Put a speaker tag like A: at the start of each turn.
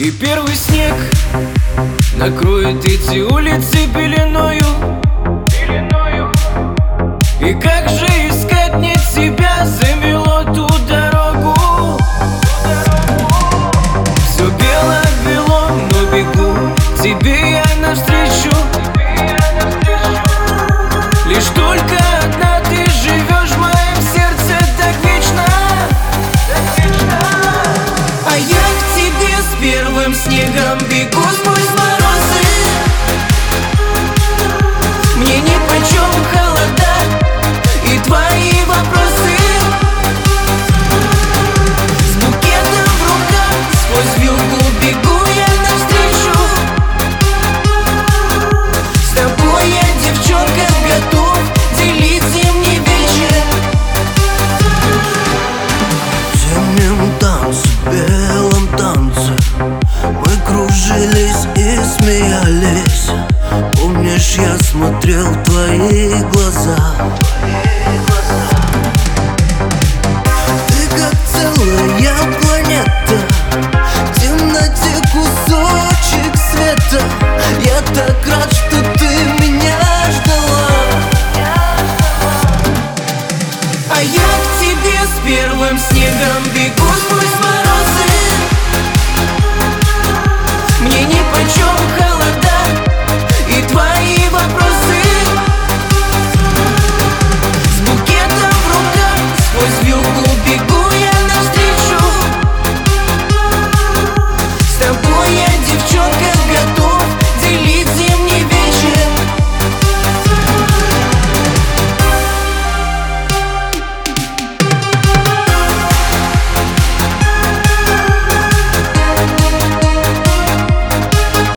A: И первый снег накроет эти улицы пеленою. И как же искать мне тебя, замело ту дорогу. Все бело-бело, но бегу тебе я навстречу. Лишь только одна ты живешь в моем сердце так вечно. А я к тебе с первым снегом бегу сквозь морозы. Мне нипочем холода и твои вопросы. С букетом в руках сквозь вьюгу бегу я навстречу. С тобой я, девчонка, готов делить зимний вечер.
B: В зимнем танце, белом танце мы кружились и смеялись. Помнишь, я смотрел в твои глаза,